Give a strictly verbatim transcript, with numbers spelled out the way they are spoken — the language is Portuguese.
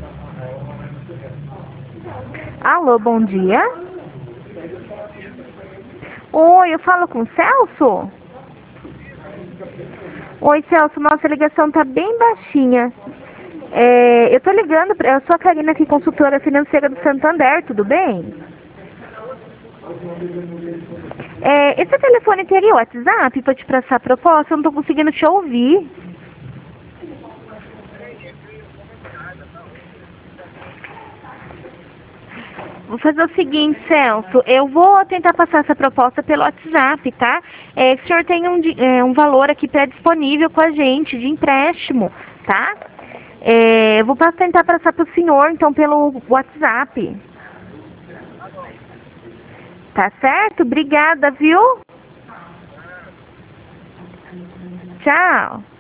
Alô, bom dia. Oi, eu falo com o Celso? Oi, Celso, nossa ligação tá bem baixinha. É, eu tô ligando, pra, eu sou a Karina aqui, consultora financeira do Santander, tudo bem? É, esse telefone teria o WhatsApp para te passar a proposta? Eu não tô conseguindo te ouvir. Vou fazer o seguinte, Celso, eu vou tentar passar essa proposta pelo WhatsApp, tá? É, o senhor tem um, di- é, um valor aqui pré-disponível com a gente, de empréstimo, tá? É, eu vou pa- tentar passar para o senhor, então, pelo WhatsApp. Tá certo? Obrigada, viu? Tchau.